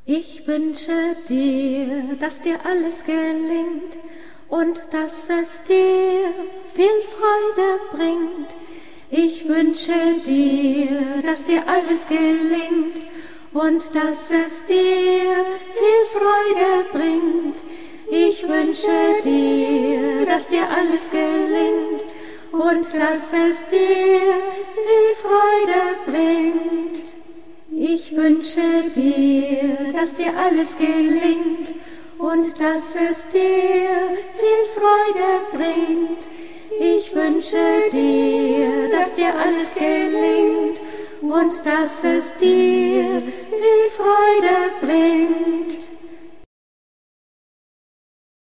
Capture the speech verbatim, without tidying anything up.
Ich wünsche dir, dass dir alles gelingt und dass es dir viel Freude bringt. Ich wünsche dir, dass dir alles gelingt und dass es dir viel Freude bringt. Ich wünsche dir, dass dir alles gelingt und dass es dir viel Freude bringt. Ich wünsche dir, dass dir alles gelingt und dass es dir viel Freude bringt. Ich wünsche dir, dass dir alles gelingt und dass es dir viel Freude bringt.